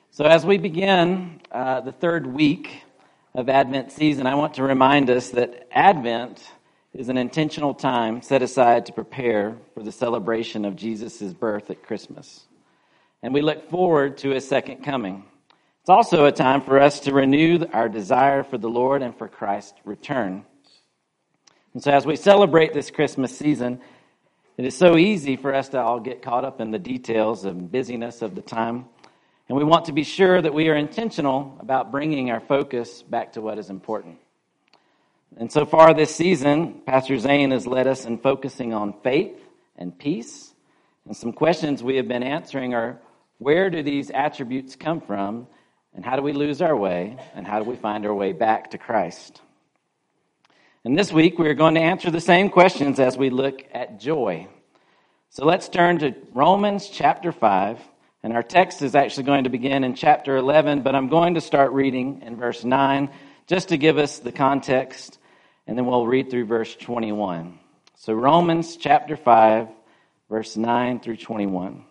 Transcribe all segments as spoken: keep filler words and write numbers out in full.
So as we begin uh, the third week of Advent season, I want to remind us that Advent is an intentional time set aside to prepare for the celebration of Jesus' birth at Christmas. And we look forward to his second coming. It's also a time for us to renew our desire for the Lord and for Christ's return. And so as we celebrate this Christmas season, it is so easy for us to all get caught up in the details and busyness of the time. And we want to be sure that we are intentional about bringing our focus back to what is important. And so far this season, Pastor Zane has led us in focusing on faith and peace. And some questions we have been answering are, where do these attributes come from? And how do we lose our way? And how do we find our way back to Christ? And this week, we are going to answer the same questions as we look at joy. So let's turn to Romans chapter five. And our text is actually going to begin in chapter eleven, but I'm going to start reading in verse nine just to give us the context, and then we'll read through verse twenty-one. So Romans chapter five, verse nine through twenty-one.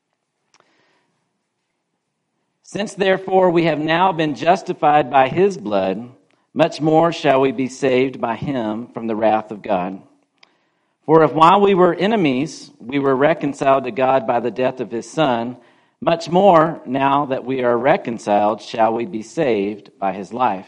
Since therefore we have now been justified by his blood, much more shall we be saved by him from the wrath of God. For if while we were enemies, we were reconciled to God by the death of his Son, much more, now that we are reconciled, shall we be saved by his life.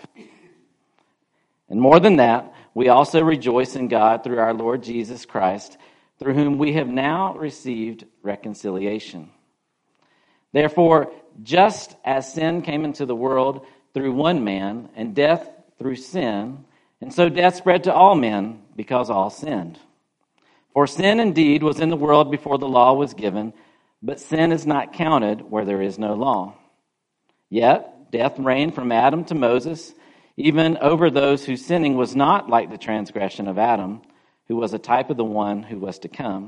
And more than that, we also rejoice in God through our Lord Jesus Christ, through whom we have now received reconciliation. Therefore, just as sin came into the world through one man, and death through sin, and so death spread to all men, because all sinned. For sin indeed was in the world before the law was given, but sin is not counted where there is no law. Yet death reigned from Adam to Moses, even over those whose sinning was not like the transgression of Adam, who was a type of the one who was to come.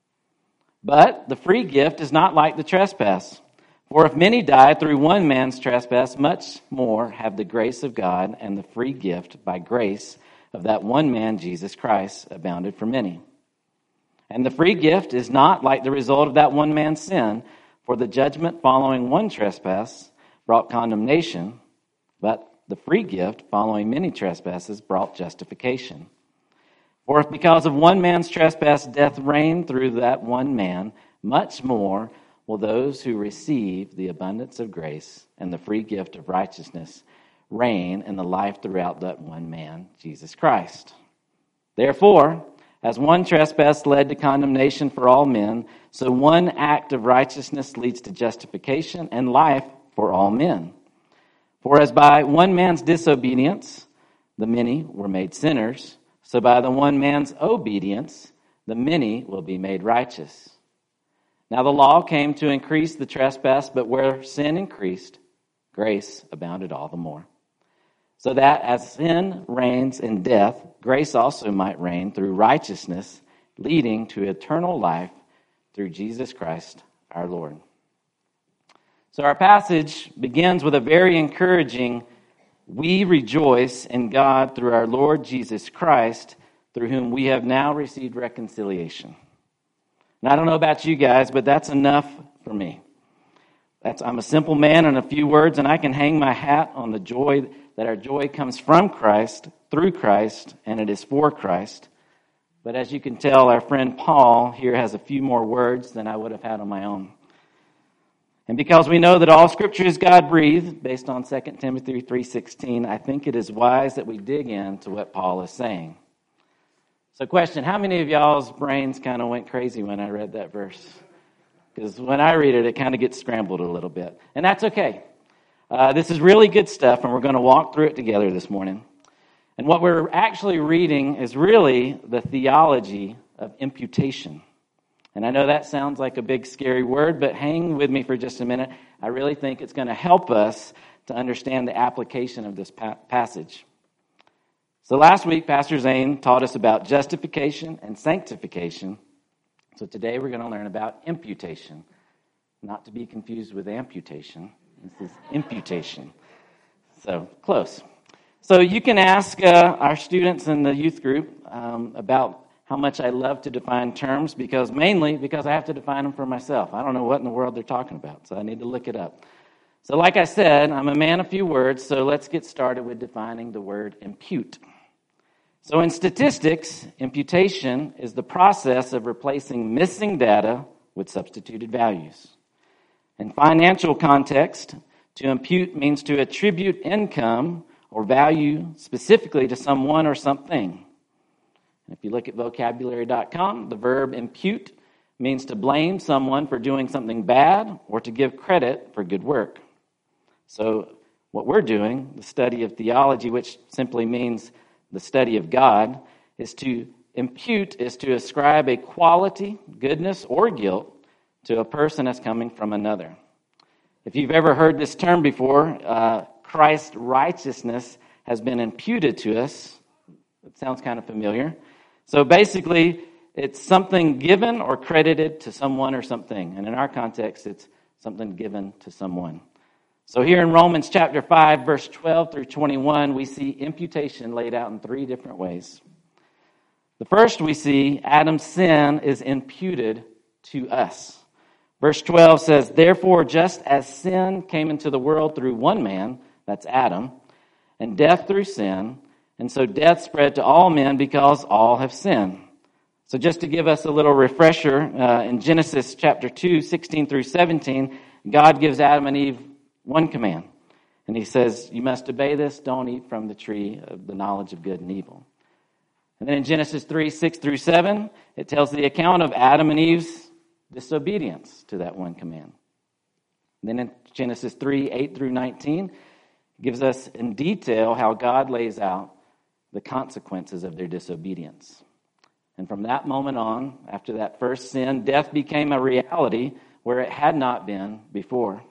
But the free gift is not like the trespass. For if many died through one man's trespass, much more have the grace of God and the free gift by grace of that one man, Jesus Christ, abounded for many. And the free gift is not like the result of that one man's sin, for the judgment following one trespass brought condemnation, but the free gift following many trespasses brought justification. For if because of one man's trespass death reigned through that one man, much more will those who receive the abundance of grace and the free gift of righteousness reign in the life throughout that one man, Jesus Christ. Therefore, as one trespass led to condemnation for all men, so one act of righteousness leads to justification and life for all men. For as by one man's disobedience the many were made sinners, so by the one man's obedience the many will be made righteous. Now the law came to increase the trespass, but where sin increased, grace abounded all the more. So that as sin reigns in death, grace also might reign through righteousness, leading to eternal life through Jesus Christ our Lord. So our passage begins with a very encouraging, we rejoice in God through our Lord Jesus Christ, through whom we have now received reconciliation. And I don't know about you guys, but that's enough for me. That's, I'm a simple man in a few words, and I can hang my hat on the joy that our joy comes from Christ, through Christ, and it is for Christ. But as you can tell, our friend Paul here has a few more words than I would have had on my own. And because we know that all Scripture is God-breathed, based on Second Timothy three sixteen, I think it is wise that we dig into what Paul is saying. So question, how many of y'all's brains kind of went crazy when I read that verse? Because when I read it, it kind of gets scrambled a little bit. And that's okay. Uh, this is really good stuff, and we're going to walk through it together this morning. And what we're actually reading is really the theology of imputation. And I know that sounds like a big, scary word, but hang with me for just a minute. I really think it's going to help us to understand the application of this pa- passage. So last week, Pastor Zane taught us about justification and sanctification. So today we're going to learn about imputation, not to be confused with amputation. This is imputation. So, close. So you can ask uh, our students in the youth group um, about how much I love to define terms, because mainly because I have to define them for myself. I don't know what in the world they're talking about, so I need to look it up. So like I said, I'm a man of few words, so let's get started with defining the word impute. So in statistics, imputation is the process of replacing missing data with substituted values. In financial context, to impute means to attribute income or value specifically to someone or something. If you look at vocabulary dot com, the verb impute means to blame someone for doing something bad or to give credit for good work. So what we're doing, the study of theology, which simply means the study of God, is to impute, is to ascribe a quality, goodness, or guilt to a person as coming from another. If you've ever heard this term before, uh, Christ's righteousness has been imputed to us. It sounds kind of familiar. So basically, it's something given or credited to someone or something. And in our context, it's something given to someone. So here in Romans chapter five, verse twelve through twenty-one, we see imputation laid out in three different ways. The first we see Adam's sin is imputed to us. Verse twelve says, "Therefore, just as sin came into the world through one man," that's Adam, "and death through sin, and so death spread to all men because all have sinned." So just to give us a little refresher, uh, in Genesis chapter two, sixteen through seventeen, God gives Adam and Eve one command. And he says, you must obey this, don't eat from the tree of the knowledge of good and evil. And then in Genesis three, six through seven, it tells the account of Adam and Eve's disobedience to that one command. And then in Genesis three, eight through nineteen, it gives us in detail how God lays out the consequences of their disobedience. And from that moment on, after that first sin, death became a reality where it had not been before.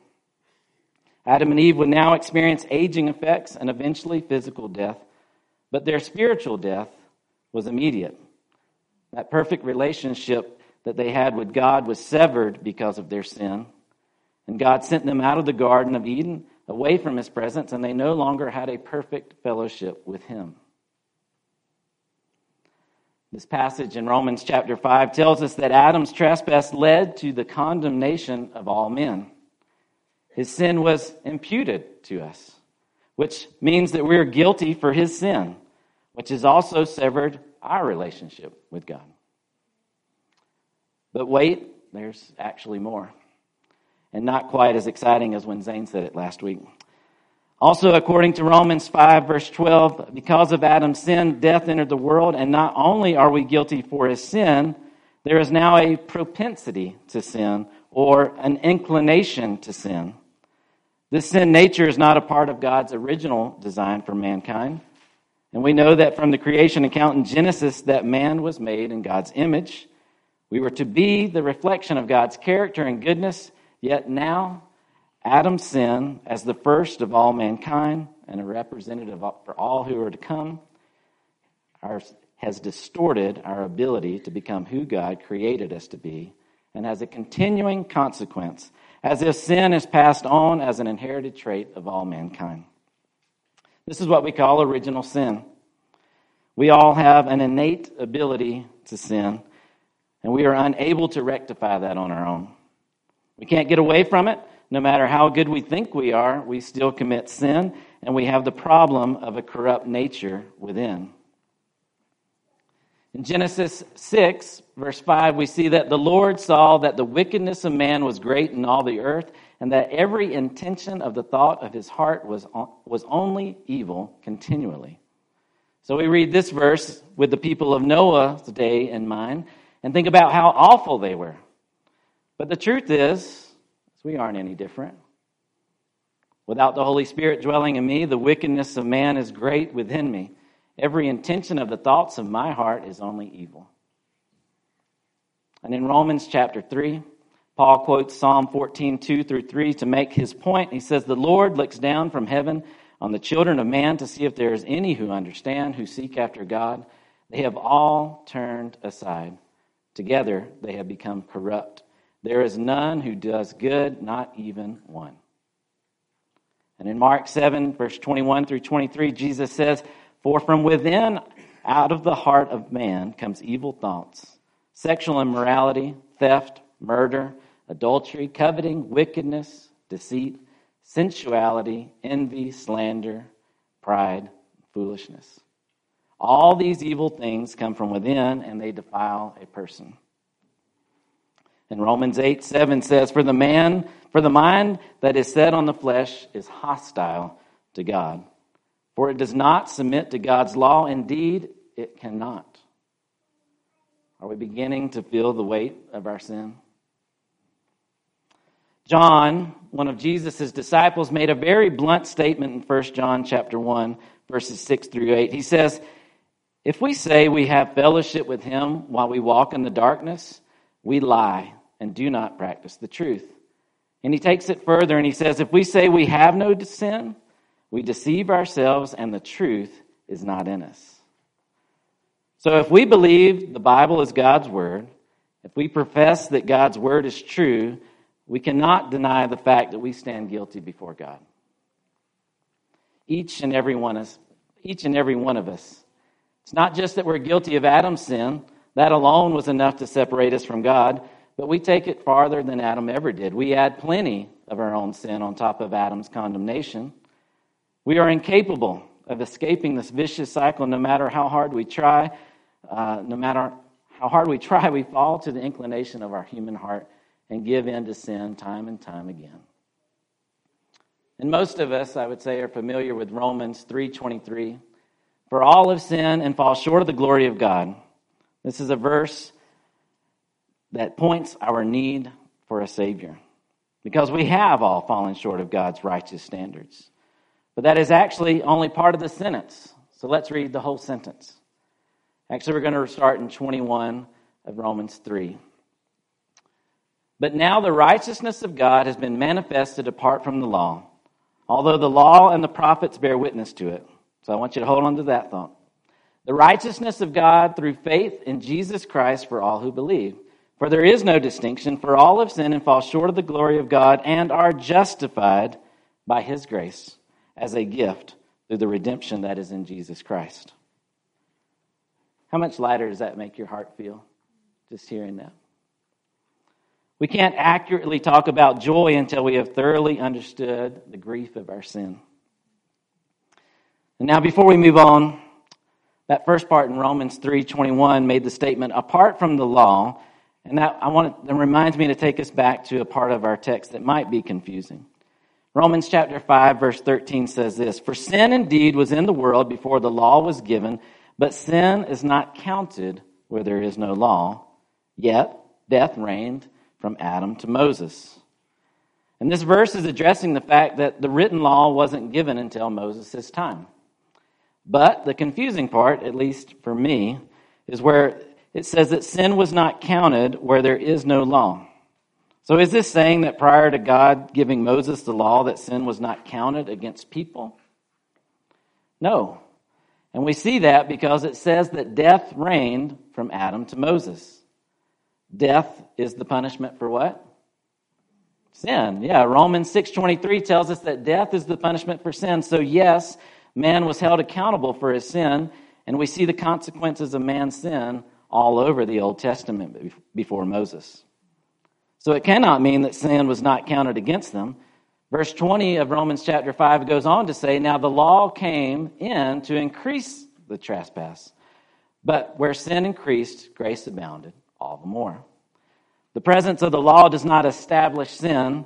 Adam and Eve would now experience aging effects and eventually physical death, but their spiritual death was immediate. That perfect relationship that they had with God was severed because of their sin, and God sent them out of the Garden of Eden, away from His presence, and they no longer had a perfect fellowship with Him. This passage in Romans chapter five tells us that Adam's trespass led to the condemnation of all men. His sin was imputed to us, which means that we're guilty for his sin, which has also severed our relationship with God. But wait, there's actually more. And not quite as exciting as when Zane said it last week. Also, according to Romans five, verse twelve, because of Adam's sin, death entered the world, and not only are we guilty for his sin, there is now a propensity to sin, or an inclination to sin. This sin nature is not a part of God's original design for mankind. And we know that from the creation account in Genesis that man was made in God's image. We were to be the reflection of God's character and goodness, yet now Adam's sin, as the first of all mankind and a representative for all who are to come, our, has distorted our ability to become who God created us to be, and has a continuing consequence, as if sin is passed on as an inherited trait of all mankind. This is what we call original sin. We all have an innate ability to sin, and we are unable to rectify that on our own. We can't get away from it. No matter how good we think we are, we still commit sin, and we have the problem of a corrupt nature within. In Genesis six, verse five, we see that the Lord saw that the wickedness of man was great in all the earth, and that every intention of the thought of his heart was, was only evil continually. So we read this verse with the people of Noah's day in mind, and think about how awful they were. But the truth is, we aren't any different. Without the Holy Spirit dwelling in me, the wickedness of man is great within me. Every intention of the thoughts of my heart is only evil. And in Romans chapter three, Paul quotes Psalm fourteen, two through three to make his point. He says, the Lord looks down from heaven on the children of man to see if there is any who understand, who seek after God. They have all turned aside. Together they have become corrupt. There is none who does good, not even one. And in Mark seven, verse twenty-one through twenty-three, Jesus says, for from within, out of the heart of man, comes evil thoughts, sexual immorality, theft, murder, adultery, coveting, wickedness, deceit, sensuality, envy, slander, pride, foolishness. All these evil things come from within, and they defile a person. And Romans eight seven says, For the man, for the mind that is set on the flesh is hostile to God. For it does not submit to God's law. Indeed, it cannot. Are we beginning to feel the weight of our sin? John, one of Jesus' disciples, made a very blunt statement in First John chapter one, verses six through eight. He says, If we say we have fellowship with him while we walk in the darkness, we lie and do not practice the truth. And he takes it further and he says, If we say we have no sin, we deceive ourselves and the truth is not in us. So if we believe the Bible is God's word, if we profess that God's word is true, we cannot deny the fact that we stand guilty before God. Each and every one of us, each and every one of us. It's not just that we're guilty of Adam's sin. That alone was enough to separate us from God. But we take it farther than Adam ever did. We add plenty of our own sin on top of Adam's condemnation. We are incapable of escaping this vicious cycle no matter how hard we try. Uh, no matter how hard we try, we fall to the inclination of our human heart and give in to sin time and time again. And most of us, I would say, are familiar with Romans three twenty-three. For all have sinned and fall short of the glory of God. This is a verse that points our need for a Savior, because we have all fallen short of God's righteous standards. But that is actually only part of the sentence. So let's read the whole sentence. Actually, we're going to start in twenty-one of Romans three. But now the righteousness of God has been manifested apart from the law, although the law and the prophets bear witness to it. So I want you to hold on to that thought. The righteousness of God through faith in Jesus Christ for all who believe. For there is no distinction, for all have sinned and fall short of the glory of God and are justified by his grace as a gift through the redemption that is in Jesus Christ. How much lighter does that make your heart feel, just hearing that? We can't accurately talk about joy until we have thoroughly understood the grief of our sin. And now before we move on, that first part in Romans three twenty-one made the statement, apart from the law. And that I want that reminds me to take us back to a part of our text that might be confusing. Romans chapter five, verse thirteen says this, For sin indeed was in the world before the law was given, but sin is not counted where there is no law. Yet death reigned from Adam to Moses. And this verse is addressing the fact that the written law wasn't given until Moses' time. But the confusing part, at least for me, is where it says that sin was not counted where there is no law. So is this saying that prior to God giving Moses the law that sin was not counted against people? No. And we see that because it says that death reigned from Adam to Moses. Death is the punishment for what? Sin. Yeah, Romans six twenty-three tells us that death is the punishment for sin. So yes, man was held accountable for his sin, and we see the consequences of man's sin all over the Old Testament before Moses. So it cannot mean that sin was not counted against them. Verse twenty of Romans chapter five goes on to say, Now the law came in to increase the trespass, but where sin increased, grace abounded all the more. The presence of the law does not establish sin.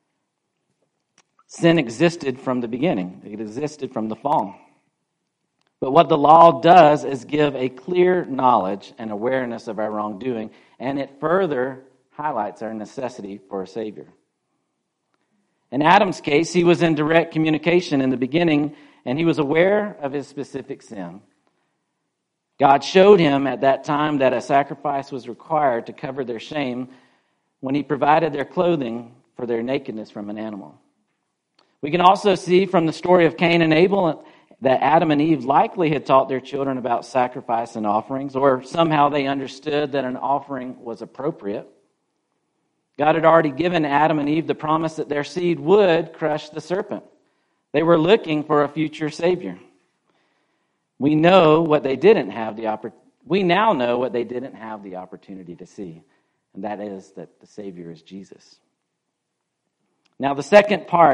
Sin existed from the beginning. It existed from the fall. But what the law does is give a clear knowledge and awareness of our wrongdoing, and it further highlights our necessity for a Savior. In Adam's case, he was in direct communication in the beginning, and he was aware of his specific sin. God showed him at that time that a sacrifice was required to cover their shame when he provided their clothing for their nakedness from an animal. We can also see from the story of Cain and Abel that Adam and Eve likely had taught their children about sacrifice and offerings, or somehow they understood that an offering was appropriate. God had already given Adam and Eve the promise that their seed would crush the serpent. They were looking for a future Savior. We know what they didn't have the oppor- We now know what they didn't have the opportunity to see, and that is that the Savior is Jesus. Now, the second part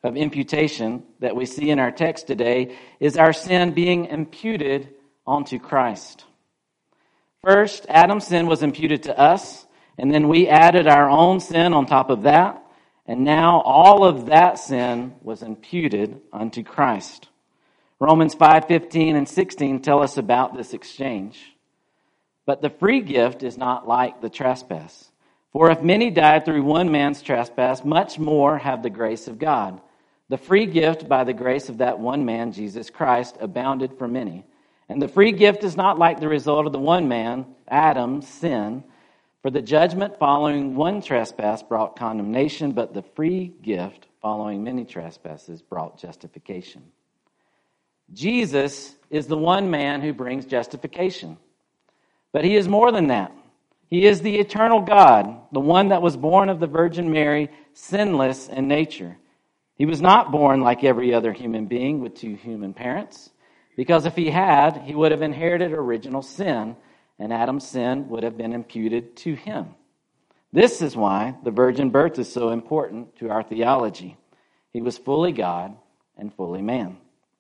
of imputation that we see in our text today is our sin being imputed onto Christ. First, Adam's sin was imputed to us, and then we added our own sin on top of that, and now all of that sin was imputed unto Christ. Romans five fifteen and sixteen tell us about this exchange. But the free gift is not like the trespass. For if many died through one man's trespass, much more have the grace of God. The free gift by the grace of that one man, Jesus Christ, abounded for many. And the free gift is not like the result of the one man, Adam's sin. For the judgment following one trespass brought condemnation, but the free gift following many trespasses brought justification. Jesus is the one man who brings justification. But he is more than that. He is the eternal God, the one that was born of the Virgin Mary, sinless in nature. He was not born like every other human being with two human parents, because if he had, he would have inherited original sin, and Adam's sin would have been imputed to him. This is why the virgin birth is so important to our theology. He was fully God and fully man.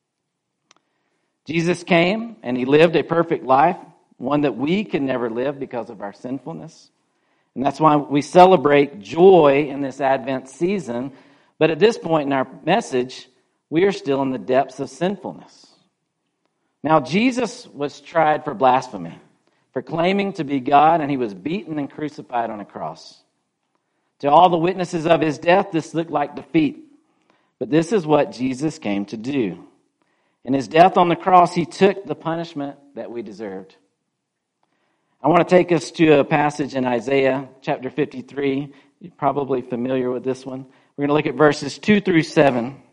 Jesus came and he lived a perfect life, one that we can never live because of our sinfulness. And that's why we celebrate joy in this Advent season. But at this point in our message, we are still in the depths of sinfulness. Now, Jesus was tried for blasphemy, for claiming to be God, and he was beaten and crucified on a cross. To all the witnesses of his death, this looked like defeat. But this is what Jesus came to do. In his death on the cross, he took the punishment that we deserved. I want to take us to a passage in Isaiah chapter fifty-three. You're probably familiar with this one. We're going to look at verses two through seven.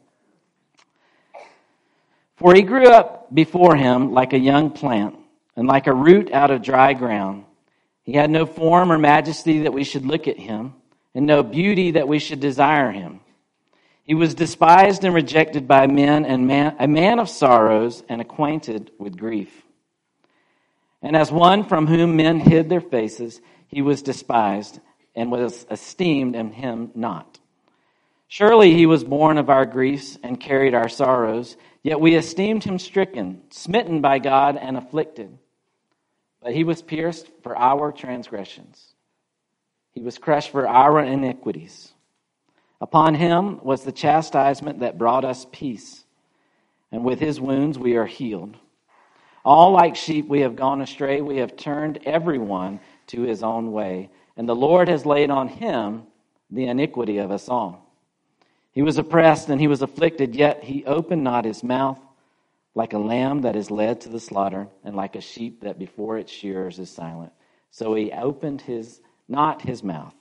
For he grew up before him like a young plant, and like a root out of dry ground. He had no form or majesty that we should look at him, and no beauty that we should desire him. He was despised and rejected by men, and man, a man of sorrows and acquainted with grief. And as one from whom men hid their faces, he was despised and was esteemed, and him not. Surely he was born of our griefs and carried our sorrows, yet we esteemed him stricken, smitten by God, and afflicted. But he was pierced for our transgressions. He was crushed for our iniquities. Upon him was the chastisement that brought us peace, and with his wounds we are healed. All like sheep we have gone astray, we have turned everyone to his own way, and the Lord has laid on him the iniquity of us all. He was oppressed and he was afflicted, yet he opened not his mouth. Like a lamb that is led to the slaughter, and like a sheep that before its shearers is silent, so he opened his not his mouth.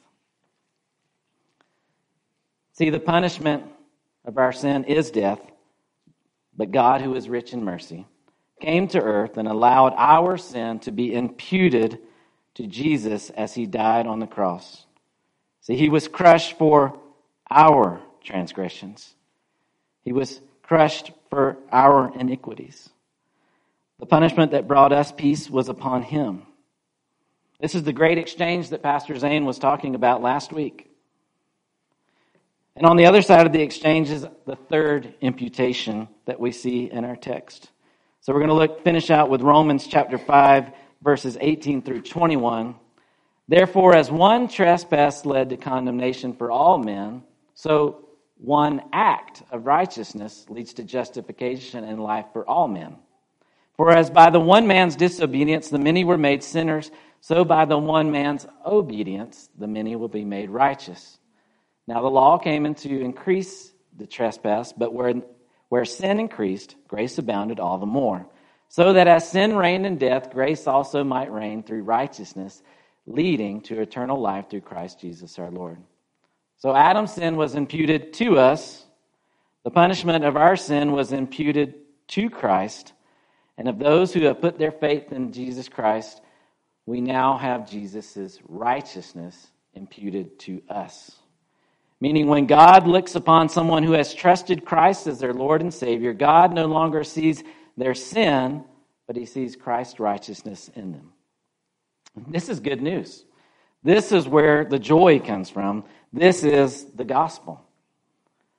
See, the punishment of our sin is death, but God, who is rich in mercy, came to earth and allowed our sin to be imputed to Jesus as he died on the cross. See, he was crushed for our transgressions. He was crushed for our iniquities. The punishment that brought us peace was upon him. This is the great exchange that Pastor Zane was talking about last week. And on the other side of the exchange is the third imputation that we see in our text. So we're going to look, finish out with Romans chapter five, verses eighteen through twenty-one. Therefore, as one trespass led to condemnation for all men, so one act of righteousness leads to justification and life for all men. For as by the one man's disobedience the many were made sinners, so by the one man's obedience the many will be made righteous. Now the law came in to increase the trespass, but where, where sin increased, grace abounded all the more. So that as sin reigned in death, grace also might reign through righteousness, leading to eternal life through Christ Jesus our Lord. So Adam's sin was imputed to us. The punishment of our sin was imputed to Christ. And of those who have put their faith in Jesus Christ, we now have Jesus' righteousness imputed to us. Meaning when God looks upon someone who has trusted Christ as their Lord and Savior, God no longer sees their sin, but he sees Christ's righteousness in them. This is good news. This is where the joy comes from. This is the gospel.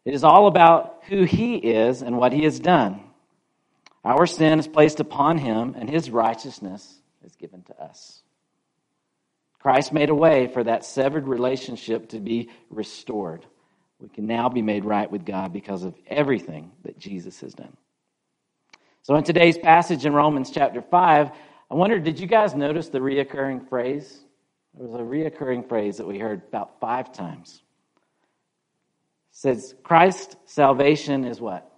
It is all about who he is and what he has done. Our sin is placed upon him, and his righteousness is given to us. Christ made a way for that severed relationship to be restored. We can now be made right with God because of everything that Jesus has done. So in today's passage in Romans chapter five, I wondered, did you guys notice the reoccurring phrase? There was a reoccurring phrase that we heard about five times. It says, Christ's salvation is what?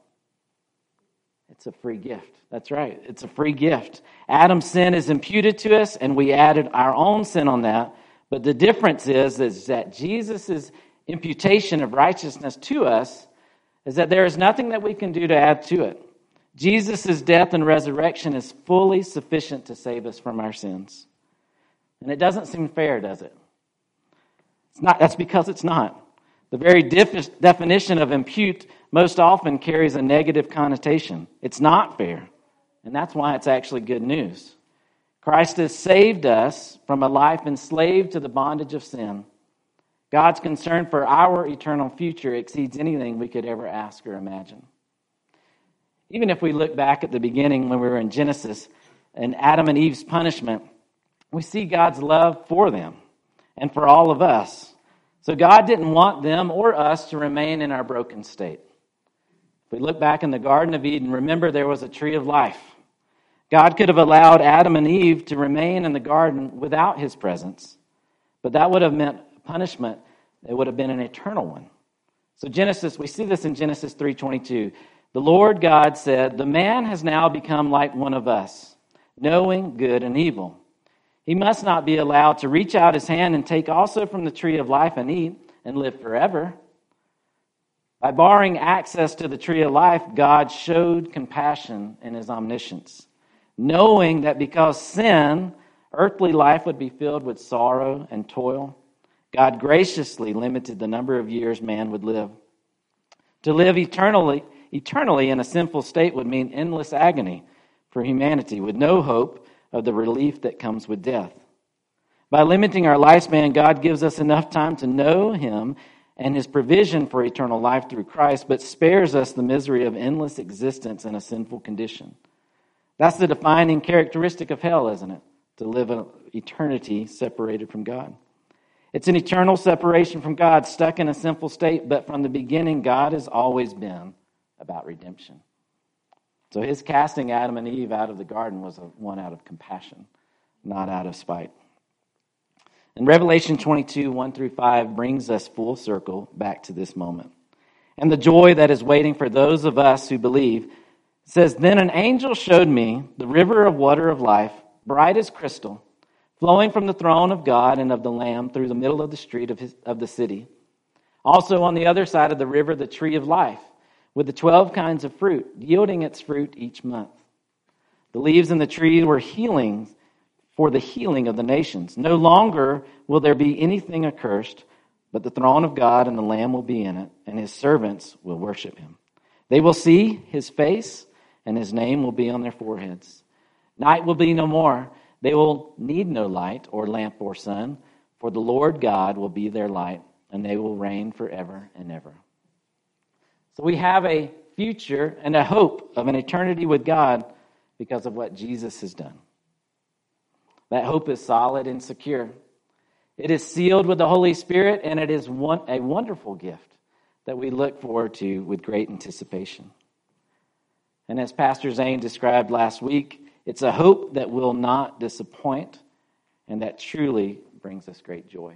It's a free gift. That's right. It's a free gift. Adam's sin is imputed to us, and we added our own sin on that. But the difference is, is that Jesus' imputation of righteousness to us is that there is nothing that we can do to add to it. Jesus' death and resurrection is fully sufficient to save us from our sins. And it doesn't seem fair, does it? It's not. That's because it's not. The very def- definition of impute most often carries a negative connotation. It's not fair. And that's why it's actually good news. Christ has saved us from a life enslaved to the bondage of sin. God's concern for our eternal future exceeds anything we could ever ask or imagine. Even if we look back at the beginning when we were in Genesis and Adam and Eve's punishment, we see God's love for them and for all of us. So God didn't want them or us to remain in our broken state. If we look back in the Garden of Eden, remember there was a tree of life. God could have allowed Adam and Eve to remain in the garden without his presence, but that would have meant punishment. It would have been an eternal one. So Genesis, we see this in Genesis three twenty-two. The Lord God said, "The man has now become like one of us, knowing good and evil. He must not be allowed to reach out his hand and take also from the tree of life and eat and live forever." By barring access to the tree of life, God showed compassion in his omniscience, knowing that because sin, earthly life would be filled with sorrow and toil. God graciously limited the number of years man would live. To live eternally, eternally in a sinful state would mean endless agony for humanity, with no hope of the relief that comes with death. By limiting our lifespan, God gives us enough time to know him and his provision for eternal life through Christ, but spares us the misery of endless existence in a sinful condition. That's the defining characteristic of hell, isn't it? To live an eternity separated from God. It's an eternal separation from God, stuck in a sinful state, but from the beginning, God has always been about redemption. So his casting Adam and Eve out of the garden was a one out of compassion, not out of spite. And Revelation twenty-two, one through five brings us full circle back to this moment. And the joy that is waiting for those of us who believe says, "Then an angel showed me the river of water of life, bright as crystal, flowing from the throne of God and of the Lamb through the middle of the street of, his, of the city. Also on the other side of the river, the tree of life, with the twelve kinds of fruit, yielding its fruit each month. The leaves in the tree were healing for the healing of the nations. No longer will there be anything accursed, but the throne of God and the Lamb will be in it, and his servants will worship him. They will see his face, and his name will be on their foreheads. Night will be no more. They will need no light or lamp or sun, for the Lord God will be their light, and they will reign forever and ever." So we have a future and a hope of an eternity with God because of what Jesus has done. That hope is solid and secure. It is sealed with the Holy Spirit, and it is one, a wonderful gift that we look forward to with great anticipation. And as Pastor Zane described last week, it's a hope that will not disappoint and that truly brings us great joy.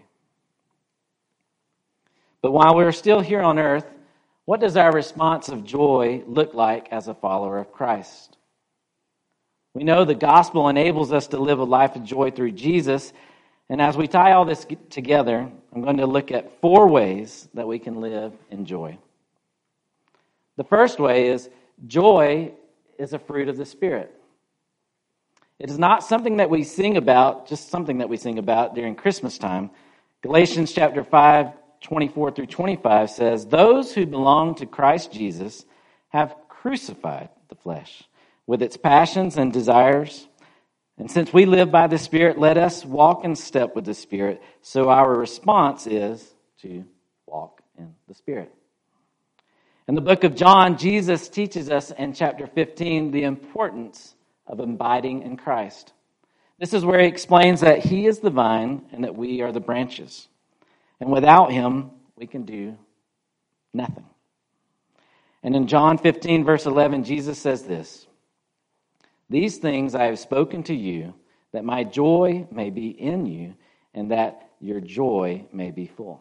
But while we're still here on earth, what does our response of joy look like as a follower of Christ? We know the gospel enables us to live a life of joy through Jesus. And as we tie all this together, I'm going to look at four ways that we can live in joy. The first way is joy is a fruit of the Spirit. It is not something that we sing about, just something that we sing about during Christmas time. Galatians chapter five, twenty-four through twenty-five says, "Those who belong to Christ Jesus have crucified the flesh with its passions and desires. And since we live by the Spirit, let us walk in step with the Spirit." So our response is to walk in the Spirit. In the book of John, Jesus teaches us in chapter fifteen the importance of abiding in Christ. This is where he explains that he is the vine and that we are the branches. And without him, we can do nothing. And in John fifteen, verse eleven, Jesus says this, "These things I have spoken to you, that my joy may be in you, and that your joy may be full."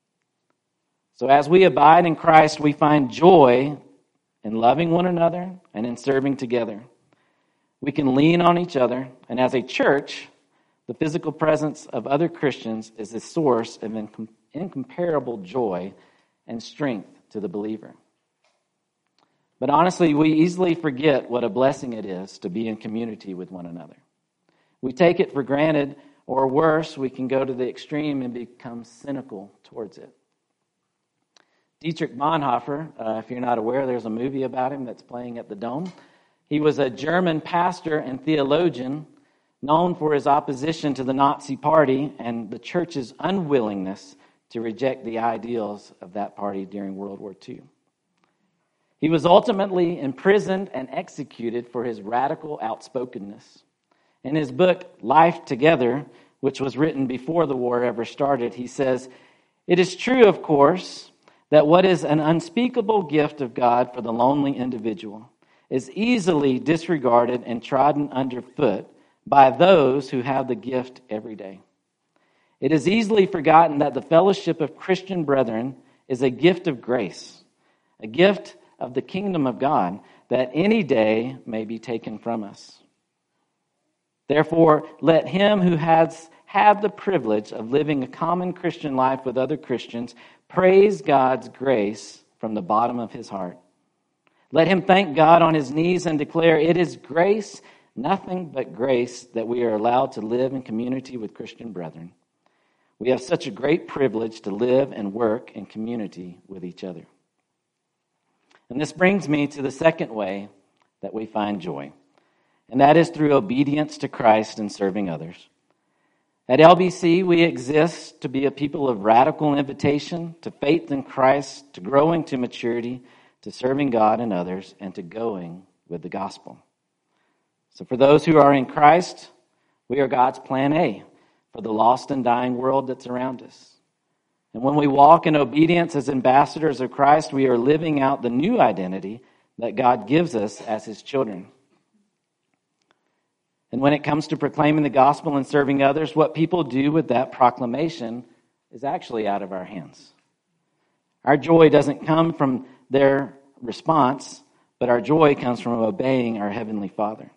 So as we abide in Christ, we find joy in loving one another and in serving together. We can lean on each other, and as a church, the physical presence of other Christians is the source of incom- incomparable joy and strength to the believer. But honestly, we easily forget what a blessing it is to be in community with one another. We take it for granted, or worse, we can go to the extreme and become cynical towards it. Dietrich Bonhoeffer, uh, if you're not aware, there's a movie about him that's playing at the Dome. He was a German pastor and theologian known for his opposition to the Nazi Party and the church's unwillingness to reject the ideals of that party during World War Two. He was ultimately imprisoned and executed for his radical outspokenness. In his book, Life Together, which was written before the war ever started, he says, "It is true, of course, that what is an unspeakable gift of God for the lonely individual is easily disregarded and trodden underfoot by those who have the gift every day. It is easily forgotten that the fellowship of Christian brethren is a gift of grace, a gift of the kingdom of God that any day may be taken from us. Therefore, let him who has had the privilege of living a common Christian life with other Christians praise God's grace from the bottom of his heart. Let him thank God on his knees and declare, it is grace, nothing but grace, that we are allowed to live in community with Christian brethren. We have such a great privilege to live and work in community with each other." And this brings me to the second way that we find joy, and that is through obedience to Christ and serving others. At L B C, we exist to be a people of radical invitation to faith in Christ, to growing to maturity, to serving God and others, and to going with the gospel. So for those who are in Christ, we are God's plan A for the lost and dying world that's around us. And when we walk in obedience as ambassadors of Christ, we are living out the new identity that God gives us as his children. And when it comes to proclaiming the gospel and serving others, what people do with that proclamation is actually out of our hands. Our joy doesn't come from their response, but our joy comes from obeying our Heavenly Father.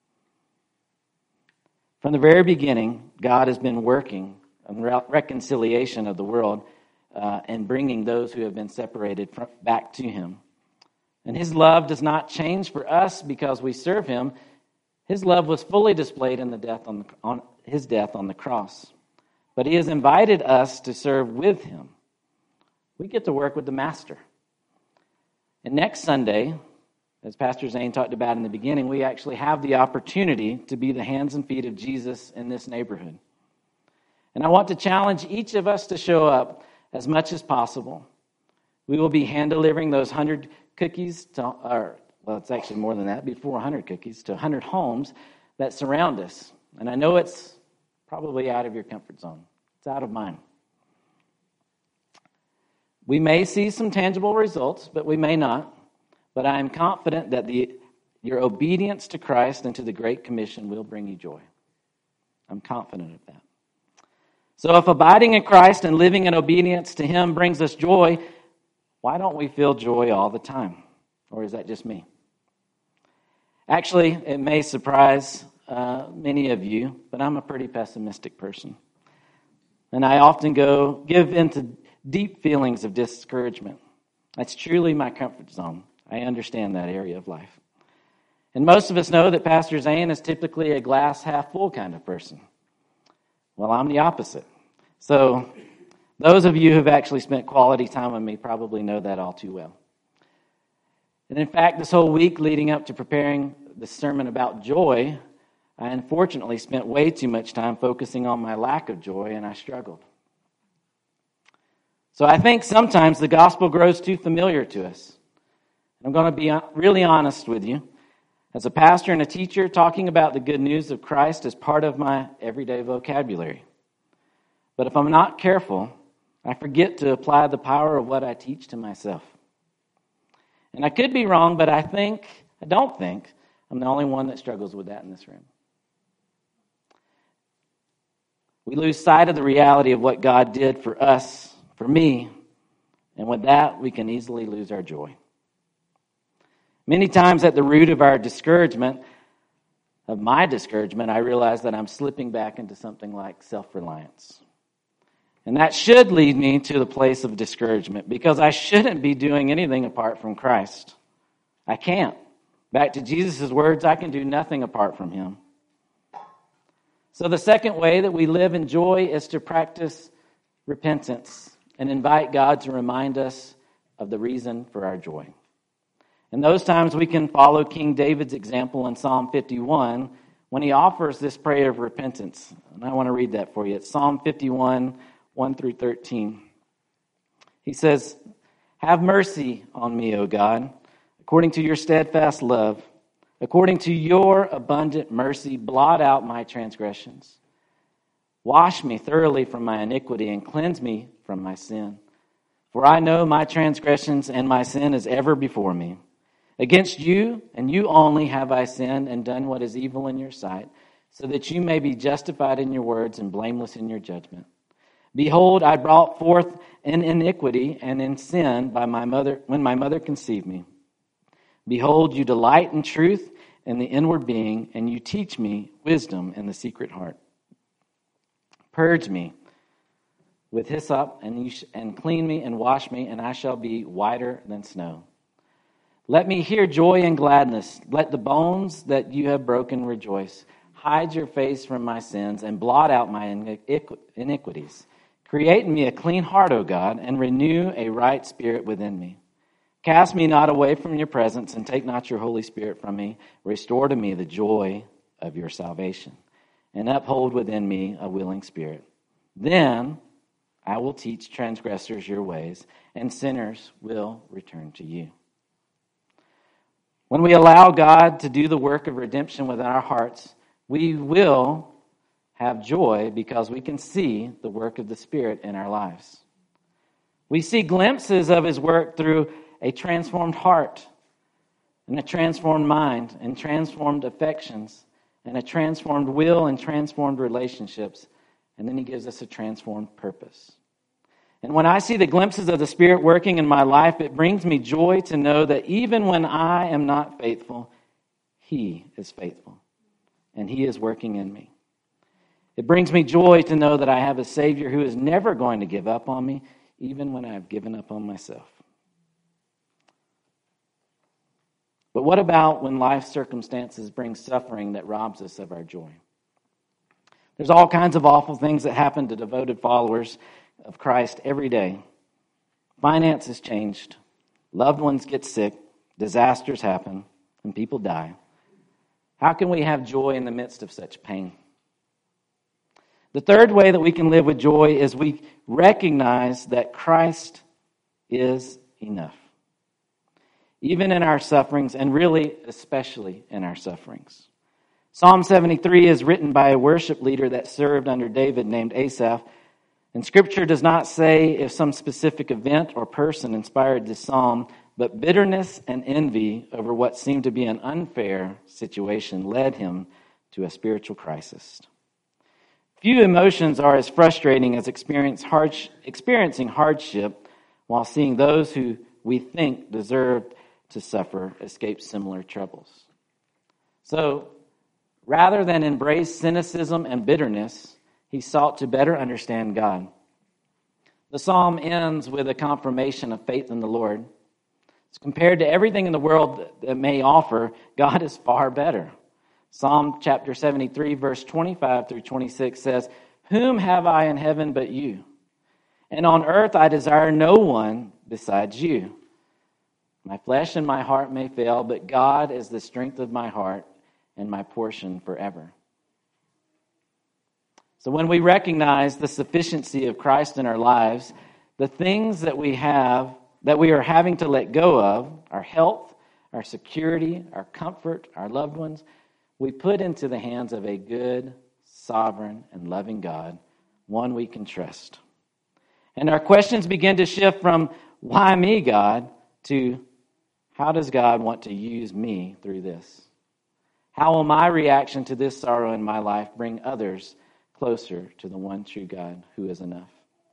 From the very beginning, God has been working on reconciliation of the world uh, and bringing those who have been separated from, back to him. And his love does not change for us because we serve him. His love was fully displayed in the death on, the, on his death on the cross. But he has invited us to serve with him. We get to work with the Master. And next Sunday, as Pastor Zane talked about in the beginning, we actually have the opportunity to be the hands and feet of Jesus in this neighborhood. And I want to challenge each of us to show up as much as possible. We will be hand-delivering those one hundred cookies to, or, well, it's actually more than that, before one hundred cookies, to one hundred homes that surround us. And I know it's probably out of your comfort zone. It's out of mine. We may see some tangible results, but we may not. But I am confident that the, your obedience to Christ and to the Great Commission will bring you joy. I'm confident of that. So if abiding in Christ and living in obedience to him brings us joy, why don't we feel joy all the time? Or is that just me? Actually, it may surprise uh, many of you, but I'm a pretty pessimistic person. And I often go give into deep feelings of discouragement. That's truly my comfort zone. I understand that area of life. And most of us know that Pastor Zane is typically a glass half full kind of person. Well, I'm the opposite. So those of you who have actually spent quality time with me probably know that all too well. And in fact, this whole week leading up to preparing the sermon about joy, I unfortunately spent way too much time focusing on my lack of joy, and I struggled. So I think sometimes the gospel grows too familiar to us. I'm going to be really honest with you. As a pastor and a teacher, talking about the good news of Christ is part of my everyday vocabulary. But if I'm not careful, I forget to apply the power of what I teach to myself. And I could be wrong, but I think, I don't think, I'm the only one that struggles with that in this room. We lose sight of the reality of what God did for us, for me, and with that, we can easily lose our joy. Many times at the root of our discouragement, of my discouragement, I realize that I'm slipping back into something like self-reliance. And that should lead me to the place of discouragement, because I shouldn't be doing anything apart from Christ. I can't. Back to Jesus' words, I can do nothing apart from him. So the second way that we live in joy is to practice repentance and invite God to remind us of the reason for our joy. In those times, we can follow King David's example in Psalm fifty-one when he offers this prayer of repentance. And I want to read that for you. It's Psalm fifty-one, one through thirteen. He says, "Have mercy on me, O God, according to your steadfast love. According to your abundant mercy, blot out my transgressions. Wash me thoroughly from my iniquity and cleanse me from my sin. For I know my transgressions and my sin is ever before me. Against you and you only have I sinned and done what is evil in your sight, so that you may be justified in your words and blameless in your judgment. Behold, I brought forth in iniquity and in sin by my mother when my mother conceived me. Behold, you delight in truth in the inward being, and you teach me wisdom in the secret heart. Purge me with hyssop, and you sh- and clean me and wash me, and I shall be whiter than snow. Let me hear joy and gladness. Let the bones that you have broken rejoice. Hide your face from my sins and blot out my iniqu- iniquities. Create in me a clean heart, O God, and renew a right spirit within me. Cast me not away from your presence, and take not your Holy Spirit from me. Restore to me the joy of your salvation, and uphold within me a willing spirit. Then I will teach transgressors your ways, and sinners will return to you." When we allow God to do the work of redemption within our hearts, we will have joy because we can see the work of the Spirit in our lives. We see glimpses of his work through a transformed heart, and a transformed mind, and transformed affections, and a transformed will, and transformed relationships. And then he gives us a transformed purpose. And when I see the glimpses of the Spirit working in my life, it brings me joy to know that even when I am not faithful, he is faithful, and he is working in me. It brings me joy to know that I have a Savior who is never going to give up on me, even when I have given up on myself. But what about when life circumstances bring suffering that robs us of our joy? There's all kinds of awful things that happen to devoted followers of Christ every day. Finances changed, loved ones get sick, disasters happen, and people die. How can we have joy in the midst of such pain? The third way that we can live with joy is we recognize that Christ is enough. Even in our sufferings, and really especially in our sufferings. Psalm seventy-three is written by a worship leader that served under David named Asaph. And Scripture does not say if some specific event or person inspired this psalm, but bitterness and envy over what seemed to be an unfair situation led him to a spiritual crisis. Few emotions are as frustrating as experience hard, experiencing hardship while seeing those who we think deserved to suffer escape similar troubles. So, rather than embrace cynicism and bitterness, he sought to better understand God. The psalm ends with a confirmation of faith in the Lord. It's compared to everything in the world that may offer, God is far better. Psalm chapter seventy-three, verse twenty-five through twenty-six says, "Whom have I in heaven but you? And on earth I desire no one besides you. My flesh and my heart may fail, but God is the strength of my heart and my portion forever." So when we recognize the sufficiency of Christ in our lives, the things that we have, that we are having to let go of, our health, our security, our comfort, our loved ones, we put into the hands of a good, sovereign, and loving God, one we can trust. And our questions begin to shift from, why me, God, to how does God want to use me through this? How will my reaction to this sorrow in my life bring others closer to the one true God who is enough?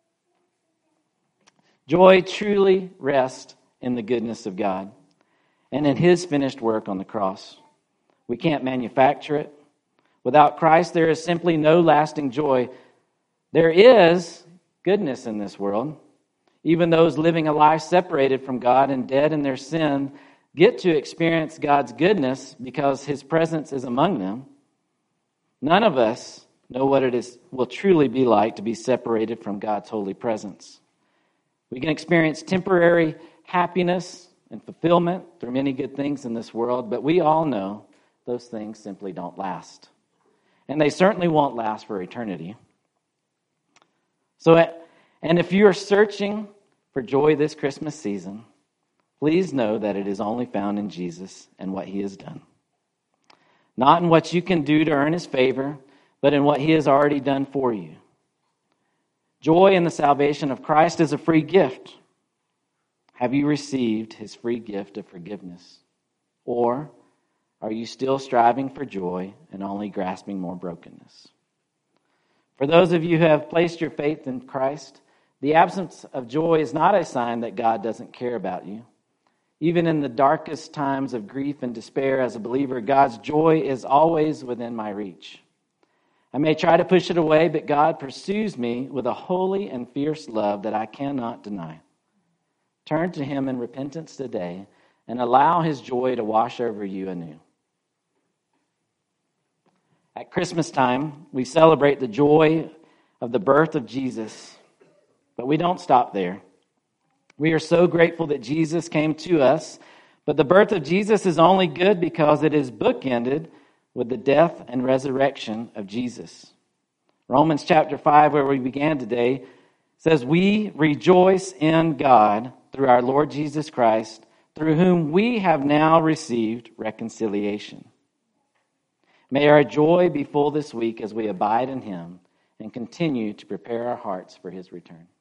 Joy truly rests in the goodness of God and in his finished work on the cross. We can't manufacture it. Without Christ, there is simply no lasting joy. There is goodness in this world. Even those living a life separated from God and dead in their sin get to experience God's goodness because his presence is among them. None of us know what it is will truly be like to be separated from God's holy presence. We can experience temporary happiness and fulfillment through many good things in this world, but we all know those things simply don't last. And they certainly won't last for eternity. So, and if you are searching for joy this Christmas season, please know that it is only found in Jesus and what he has done. Not in what you can do to earn his favor, but in what he has already done for you. Joy in the salvation of Christ is a free gift. Have you received his free gift of forgiveness? Or are you still striving for joy and only grasping more brokenness? For those of you who have placed your faith in Christ, the absence of joy is not a sign that God doesn't care about you. Even in the darkest times of grief and despair as a believer, God's joy is always within my reach. I may try to push it away, but God pursues me with a holy and fierce love that I cannot deny. Turn to him in repentance today and allow his joy to wash over you anew. At Christmas time, we celebrate the joy of the birth of Jesus, but we don't stop there. We are so grateful that Jesus came to us, but the birth of Jesus is only good because it is bookended with the death and resurrection of Jesus. Romans chapter five, where we began today, says, "We rejoice in God through our Lord Jesus Christ, through whom we have now received reconciliation." May our joy be full this week as we abide in him and continue to prepare our hearts for his return.